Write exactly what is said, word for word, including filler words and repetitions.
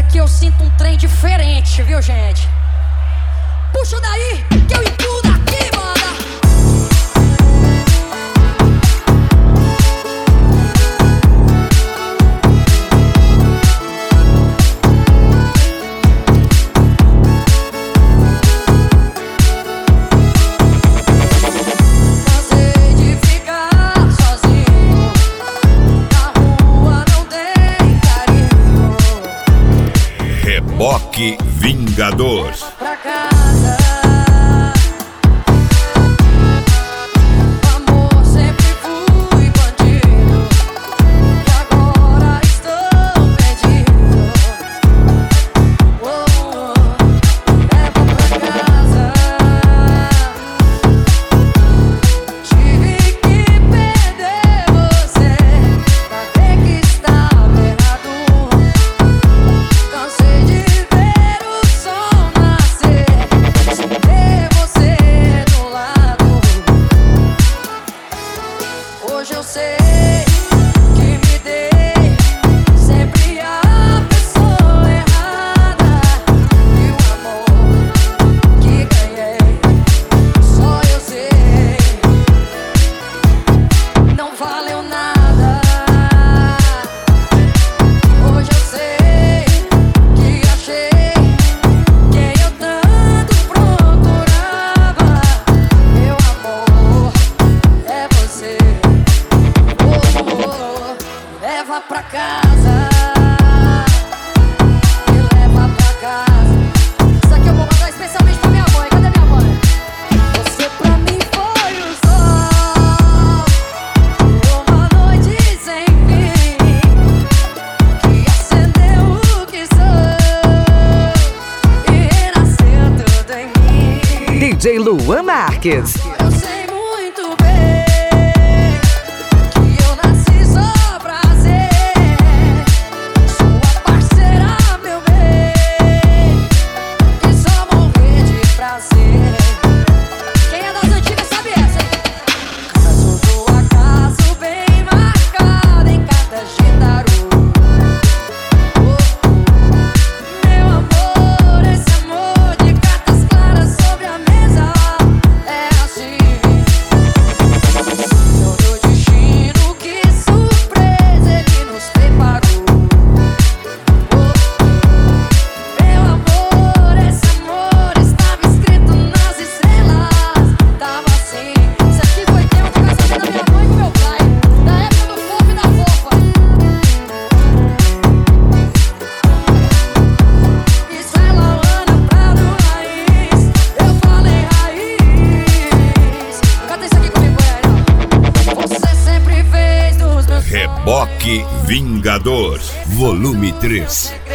que eu sinto um trem diferente, viu, gente? Puxa daí, que eu empurro daqui, mano. Reboque Vingador. Pra casa, amor, sempre fui bandido e agora estou perdido. Oh, oh, leva pra casa. Tive que perder você pra ver que estava errado. Cansei de ver o sol nascer sem ter você do lado. Hoje eu sei que me dei sempre a pessoa errada e o amor que ganhei só eu sei não valeu nada. Hoje eu sei que achei quem eu tanto procurava. Meu amor, é você. Oh, oh, oh. Leva pra casa. Me leva pra casa. Isso aqui eu vou mandar especialmente pra minha mãe. Cadê minha mãe? Você pra mim foi o sol, uma noite sem fim, que acendeu o que sou e renasceu tudo em mim. D J Luan Marques. Eu sei muito bem que eu nasci só pra ser sua parceira, meu bem, e só morrer de prazer. Quem é das antigas sabe essa, hein? Caso do acaso bem marcado em cartas de tarô. Oh, oh. Meu amor, esse amor de cartas claras sobre a mesa é assim. Todo destino, que surpresa ele nos preparou. Oh, oh. Meu amor, esse amor estava escrito nas estrelas. Tava assim. Isso aqui foi tempo de casamento da minha mãe com meu pai, da época do fofo e da fofa. Isso é Lauana Prado Raiz. Eu falei raiz. Canta isso aqui comigo, Goiânia. Você sempre fez dos meus sonhos. Reboque Vingador, volume três.